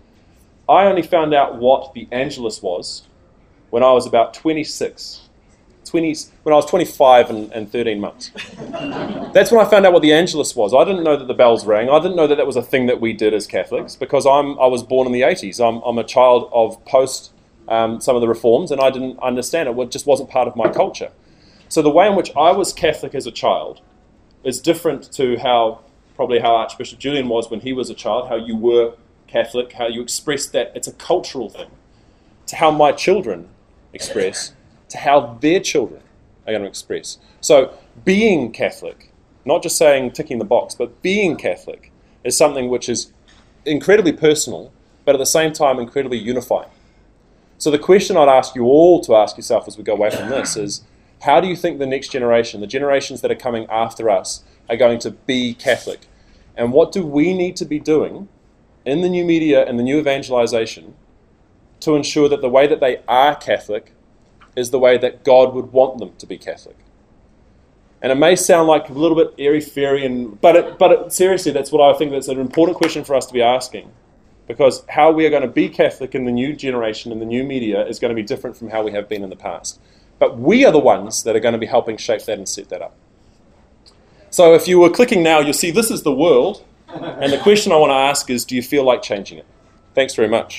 I only found out what the Angelus was when I was about twenty-six. twenty, when I was twenty-five and, and thirteen months. That's when I found out what the Angelus was. I didn't know that the bells rang. I didn't know that that was a thing that we did as Catholics, because I'm I was born in the eighties. I'm, I'm a child of post um, some of the reforms, and I didn't understand it. It just wasn't part of my culture. So the way in which I was Catholic as a child is different to how probably how Archbishop Julian was when he was a child, how you were Catholic, how you express that. It's a cultural thing, to how my children express, to how their children are going to express. So being Catholic, not just saying ticking the box, but being Catholic is something which is incredibly personal, but at the same time incredibly unifying. So the question I'd ask you all to ask yourself as we go away from this is, how do you think the next generation, the generations that are coming after us, are going to be Catholic? And what do we need to be doing in the new media and the new evangelization to ensure that the way that they are Catholic is the way that God would want them to be Catholic? And it may sound like a little bit airy-fairy, and but it, but it, seriously, that's what I think that's an important question for us to be asking. Because how we are going to be Catholic in the new generation, in the new media, is going to be different from how we have been in the past. But we are the ones that are going to be helping shape that and set that up. So if you were clicking now, you'll see this is the world. And the question I want to ask is, do you feel like changing it? Thanks very much.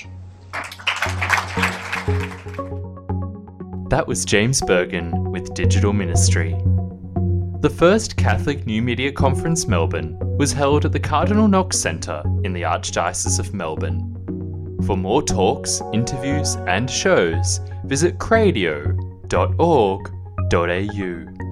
That was James Bergen with Digital Ministry. The first Catholic New Media Conference Melbourne was held at the Cardinal Knox Centre in the Archdiocese of Melbourne. For more talks, interviews and shows, visit cradio dot org dot a u.